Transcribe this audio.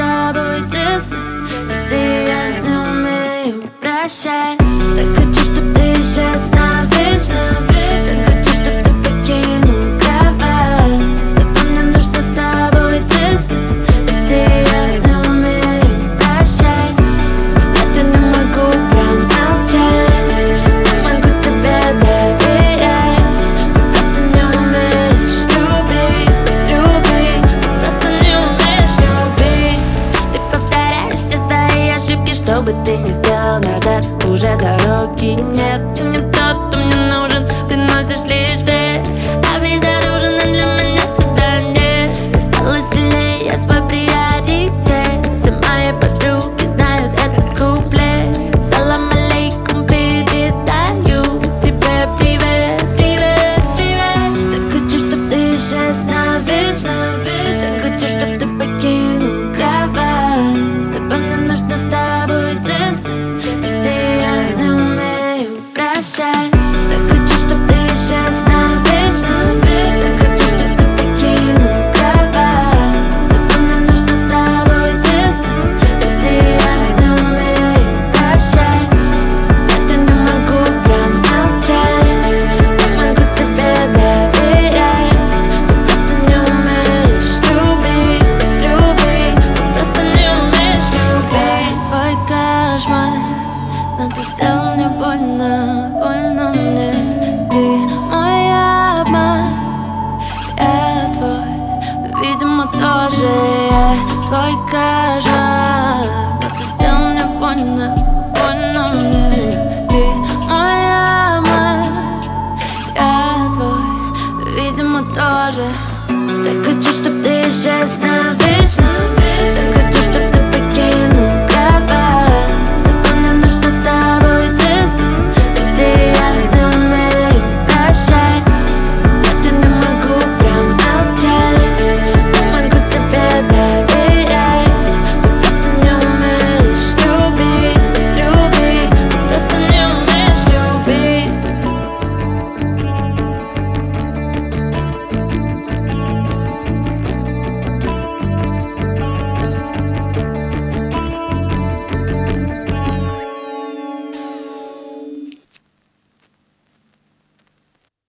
тобой тесно. Прости, я не умею прощать. Так хочу, чтоб ты исчез навечно. Так хочу, чтоб ты покинул кровать. С тобой мне нужно с тобой тесно. Прости, я не умею прощать. Нет, я не могу промолчать. Не могу тебе доверять. Ты просто не умеешь любить, любить. Ты просто не умеешь любить. Ты повторяешь все свои ошибки, что бы ты ни сделал назад. Уже дороги нет, ты не тот, кто мне нужен. Приносишь лишь вред, обезоружена, для меня тебя нет. Я стала сильнее, я свой приоритет. Все мои подруги знают этот куплет. Салам алейкум, передаю тебе привет, привет, привет. Так хочу, чтоб ты исчез навечно. Так хочу, чтоб ты покинул кровать. С тобой мне нужно с тобой тесно. Прости, я не умею прощать. Так хочу, чтоб ты исчез навечно. Так хочу, чтоб ты покинул кровать. С тобой мне нужно с тобой тесно. Прости, я не умею прощать. Нет, я не могу промолчать. Не могу тебе доверять. Ты просто не умеешь любить, любить. Ты просто не умеешь любить. Твой кошмар, но ты сделал мне больно, больно мне. Ты мой обман, я твой, видимо, тоже я твой кошмар.